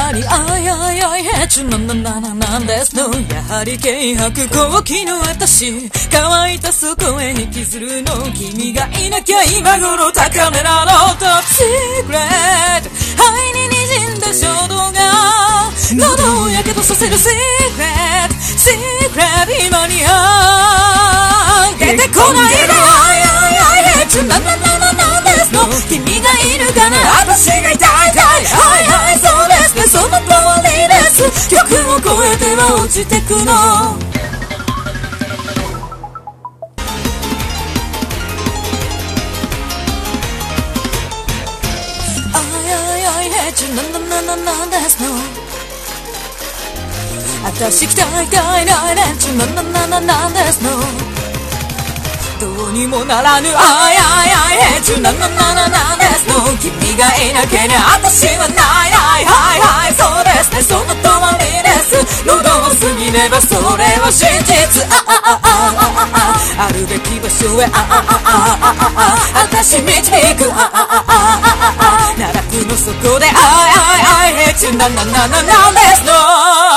なにあいあいあいへちゅなんですの。やはり軽薄好奇の私、乾いたそこへ引きずるの。君がいなきゃ今頃高めなの。トップシークレット、肺に滲んだ衝動が喉をやけどさせるシークレット、シークレット、今には出てこないで。あいあいあいへちゅなんですの。君がいるかな、私がいたい。はいはい、そうですね、その通りです。曲を超えては落ちてくの。あいあいあいへちゅなんですの。私期待大な連中なんですの。どうにもならぬあいあいあいへちゅなんですの。君がいなけりゃ私はないない。はいはい、そうですね、その通りです。喉を過ぎればそれは真実。あるべき場所へ私導く。奈落の底であいあいあいへちゅなんですの。